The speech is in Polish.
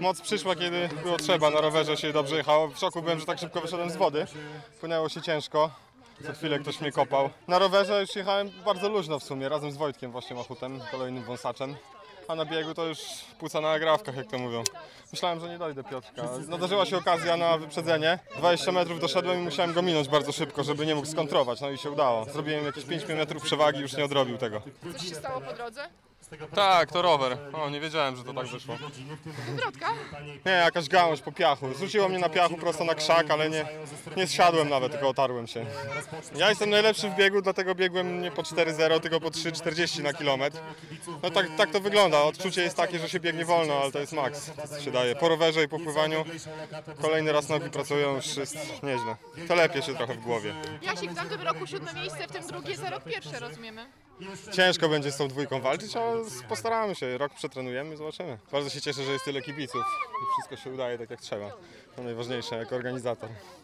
Moc przyszła, kiedy było trzeba. Na rowerze się dobrze jechało. W szoku byłem, że tak szybko wyszedłem z wody. Płynęło się ciężko. Co chwilę ktoś mnie kopał. Na rowerze już jechałem bardzo luźno w sumie, razem z Wojtkiem właśnie Machutem, kolejnym wąsaczem. A na biegu to już płuca na agrafkach, jak to mówią. Myślałem, że nie dojdę Piotrka. Nadarzyła się okazja na wyprzedzenie. 20 metrów doszedłem i musiałem go minąć bardzo szybko, żeby nie mógł skontrować. No i się udało. Zrobiłem jakieś 5 metrów przewagi, już nie odrobił tego. Coś się stało po drodze? Tak, to rower. O, nie wiedziałem, że to tak wyszło. Wywrotka? Nie, jakaś gałąź po piachu. Zrzuciło mnie na piachu prosto na krzak, ale nie zsiadłem nawet, tylko otarłem się. Ja jestem najlepszy w biegu, dlatego biegłem nie po 4,0, tylko po 3,40 na kilometr. No tak to wygląda. Odczucie jest takie, że się biegnie wolno, ale to jest maks, co się daje. Po rowerze i po pływaniu kolejny raz nogi pracują, już jest nieźle. Telepie się trochę w głowie. Jasik, w tamtym roku 7 miejsce, w tym drugie za rok pierwsze, rozumiemy. Ciężko będzie z tą dwójką walczyć, ale postaramy się. Rok przetrenujemy, zobaczymy. Bardzo się cieszę, że jest tyle kibiców i wszystko się udaje tak jak trzeba. To najważniejsze jako organizator.